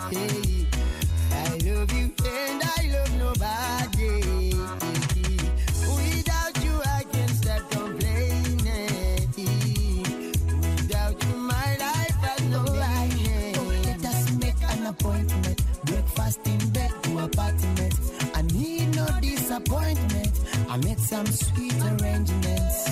Hey, I love you and I love nobody. Without you, I can't stop complaining. Without you, my life has no life. Oh, let us make an appointment. Breakfast in bed to apartment. I need no disappointment. I make some sweet arrangements.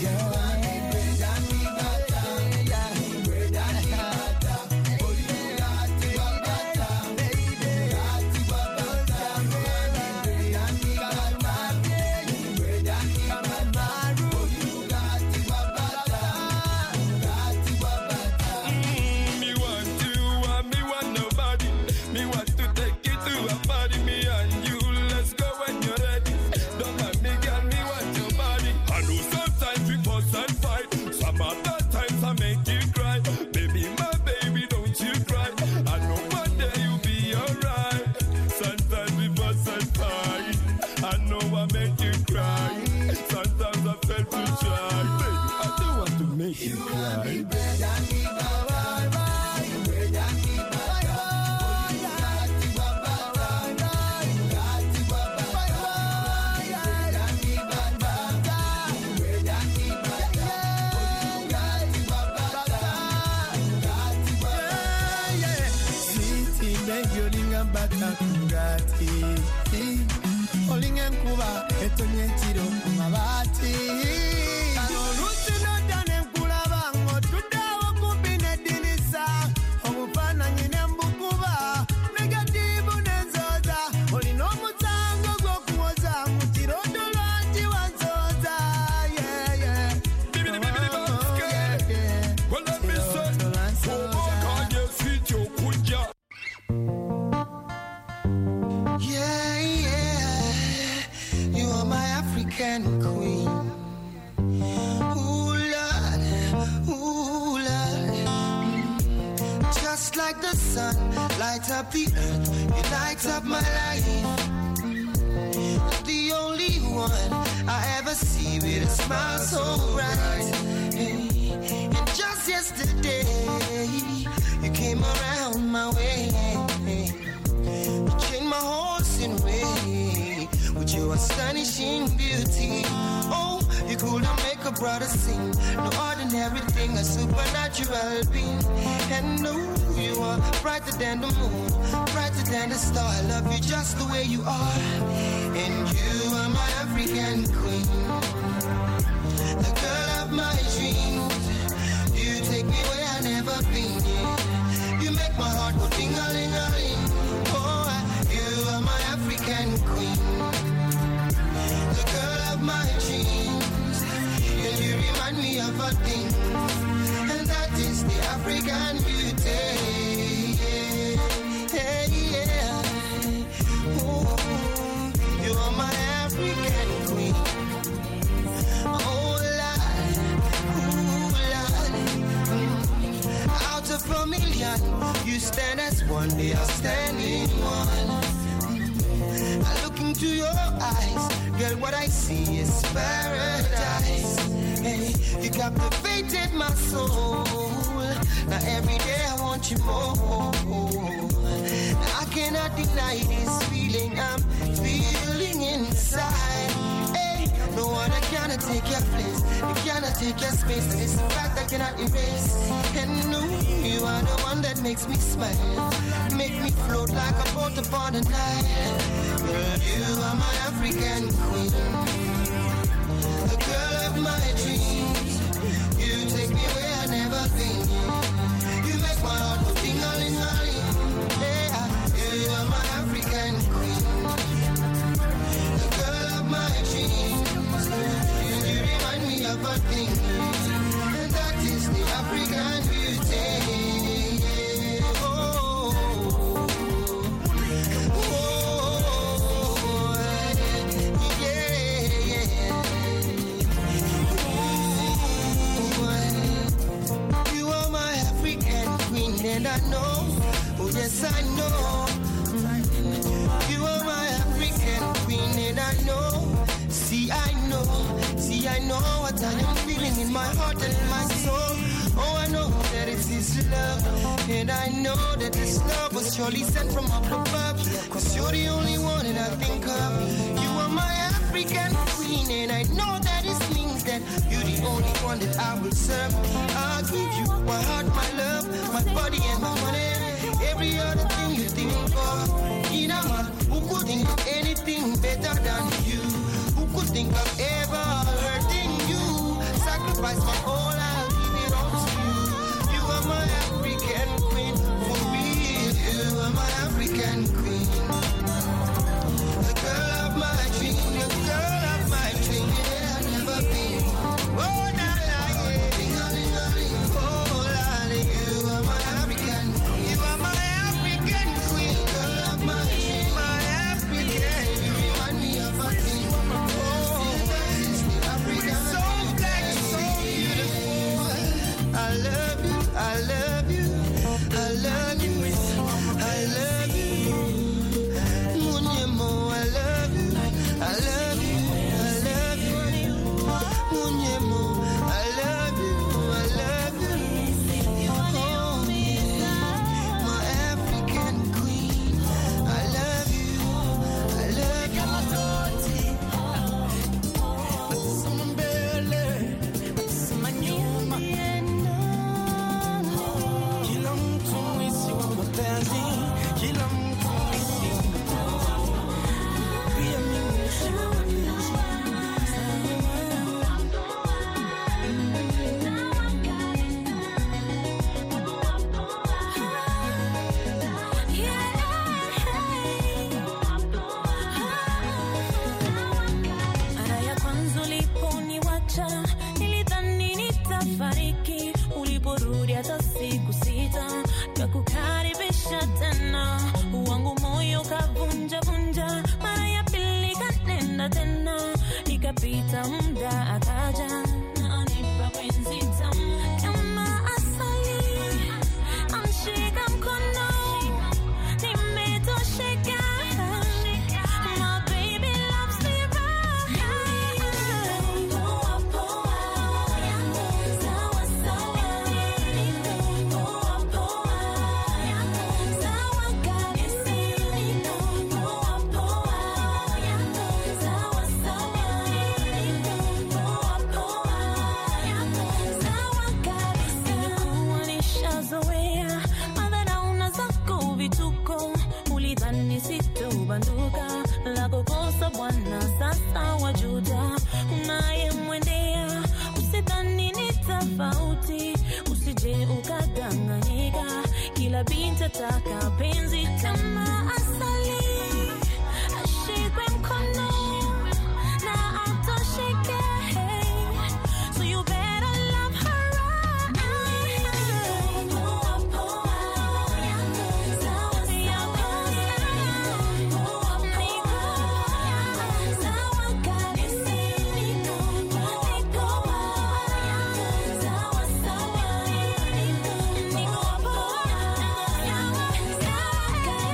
Light up the earth, you light up my life. The only one I ever see with a smile so bright. And just yesterday, you came around my way. You changed my horse in way with your astonishing beauty. Oh, you couldn't make a brother sing. No ordinary thing, a supernatural being. And no, you are brighter than the moon, brighter than the star. I love you just the way you are. And you are my African queen, the girl of my dreams. You take me where I've never been. You make my heart go ding-a-ling-a-ling. Oh, you are my African queen, the girl of my dreams. And you remind me of a thing, and that is the African beauty. Hey, yeah. Oh, you are my African queen. Oh, Lord. Out of a million, you stand as one, they are standing one. I look into your eyes, girl, what I see is paradise. Hey, you captivated my soul. Now every day I want you more. Now I cannot deny this feeling I'm feeling inside. Hey, no one cannot take your place, you cannot take your space. It's a fact I cannot erase. And no, you are the one that makes me smile, make me float like a boat upon the Nile. Girl, you are my African queen, the girl of my dreams. You take me where I've never been. You make my heart go ding-a-ling-a-ling. Yeah, you are my African queen, the girl of my dreams. You remind me of a thing, and that is the African beauty. Oh, and I know, oh yes I know, you are my African queen, and I know, see I know what I am feeling in my heart and in my soul. Oh, I know that it is love. And I know that this love was surely sent from up above. Cause you're the only one that I think of. You are my African queen, and I know that it means that you're the only one that I will serve. I'll give you my heart, my love, my body and my money. Every other thing you think of. Inama, who could think of anything better than you? Who could think of ever hurting you? Sacrifice my all, I'll give it all to you. You are my African queen, for real. You are my African queen. The girl of my dream, the girl of my dream. Yeah, I've never been. Oh, la la, yeah. Oh, la la, you are my African. You are my African queen. Girl of my dream, my African. You remind me of a thing. So black, so beautiful. I love you, I love you, I love you, I love you. Munyemo, I love you, I love you, I love you. Munyemo, I love you, I love you. Oh, my African queen, I love you, I love you. Sawa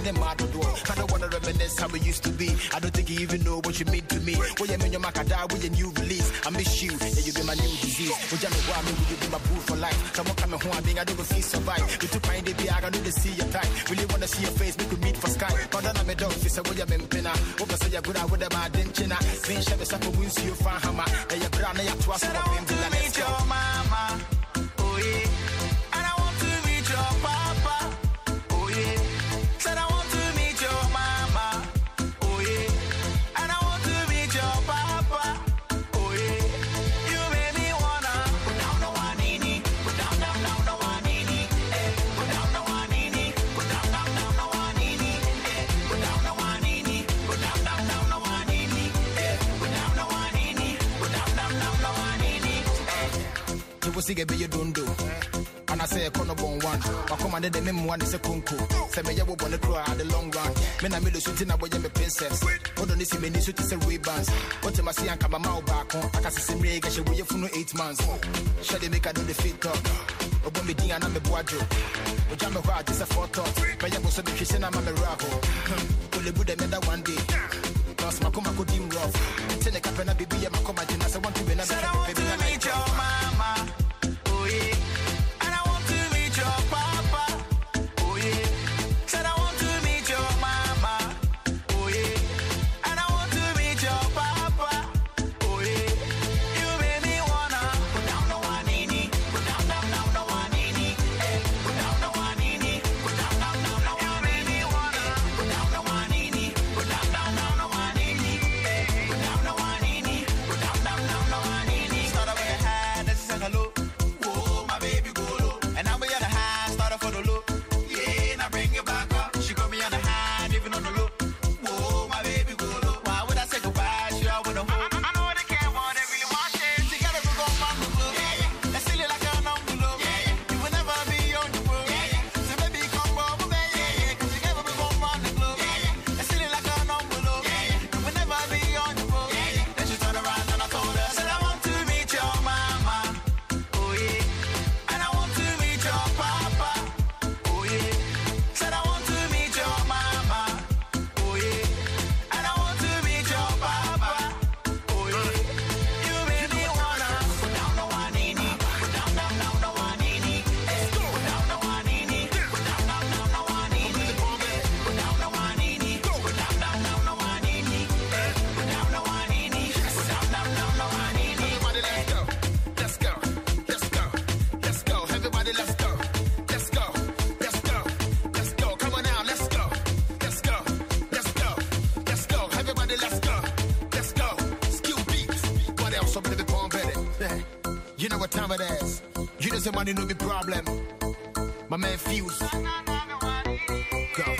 getting mad at all. I don't wanna reminisce how we used to be. I don't think you even know what you mean to me. When you mean your Macada with a new release, I miss you, and you be my new disease. When you want me, will you be my boo for life? Someone coming home, I think I don't feel survive. You took my baby, I don't need to see your type. Really wanna see your face, we could meet for Skype. But then I'm a dog, this is what you've been pinna. Over so you're good out with them, I didn't china. Being shabby, so we see you find hammer. And you're brown, and you're twice more pain to meet your mama. Oh yeah. And I want to meet your papa. Oh yeah. Said I want to meet your mama. Oh yeah. And I want to meet your papa. Oh yeah. You made me wanna put down the one nini. Put down the one nini. Put down the one nini. Put down the one nini. Put down the one nini. Put down the one nini. Put down the one nini. Put down the one nini. You will see a bit you don't do. And I say a corner bone one. I commanded the memo one is a kunku. Say me ya wanna cry at the long run. Men I made a shooting up with a princess. What don't you see me need to say rebounds? What am I see and come out back on? I can see me get you with you 8 months. Shall they make I do the fit talk? Or when me and I'm a boajo. But I'm a heart is a photo. But I was a big and I'm a rago. Will you put them in that one day? Cause my come could dim rough. Tell a capena baby, I'm a command. I want to be another baby. I like your mama. Oh yeah. You know what time it is. You know some money no be problem. My man Fuse. Go.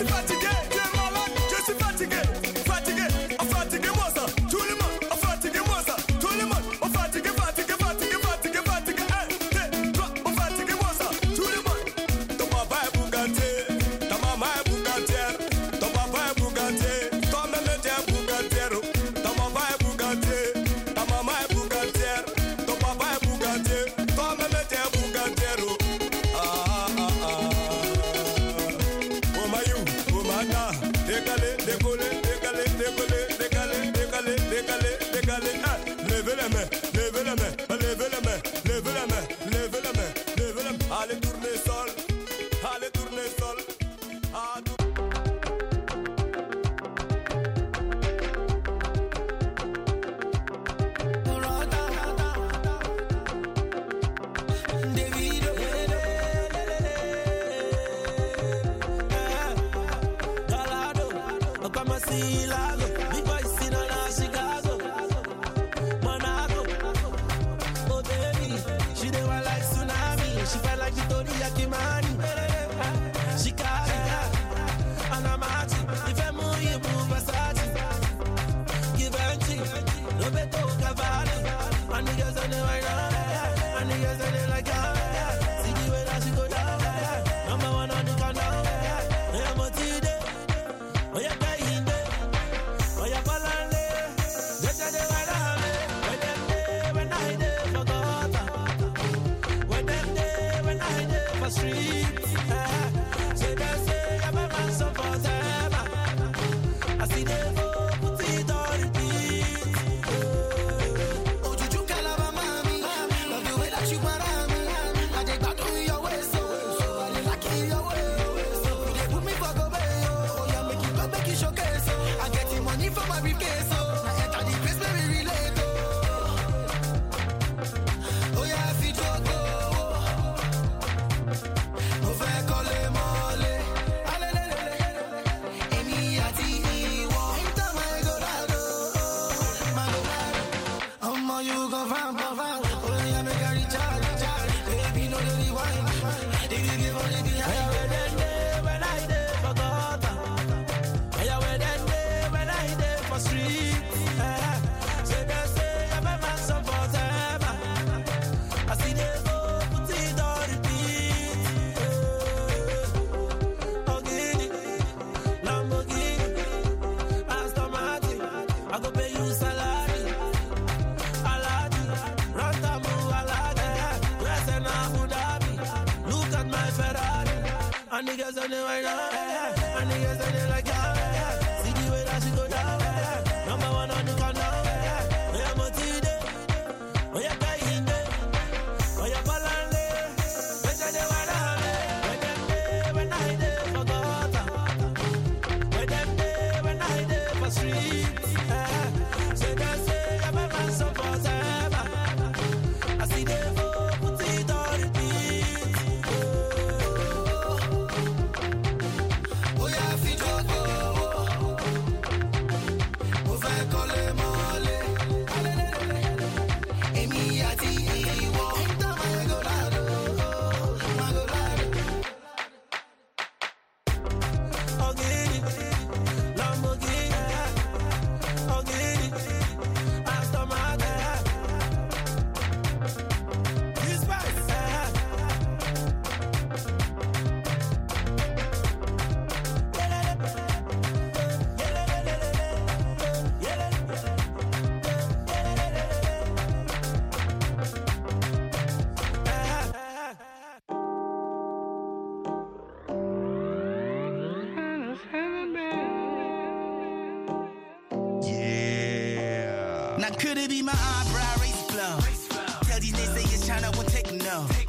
suis fatigué, tu es malade, je suis fatigué. Fatigué, fatiguez-moi ça. Tout le monde, fatiguez-moi ça. Tout le monde, fatigué, fatigué, fatigué, fatigué, fatigué. 1, 2, 3, fatiguez-moi ça. Tout le monde. Ton papa est Bugatti, ta maman est Bugatière. Ton papa est Bugatti, toi-même tu es Bugatière. Ta maman est Bugatti, ta maman est Bugatière. Ton papa est Bugatti, toi-même tu es Bugatière. Décoller, décaler, décoller, décaler, décaler, décaler, décaler. Levez les mains, levez les mains, levez les mains, levez les mains, levez les mains, levez les mains. Allez tourner sol, allez tourner sol. Now could it be my eyebrow race flow? Tell these niggas say it's China, won't take no.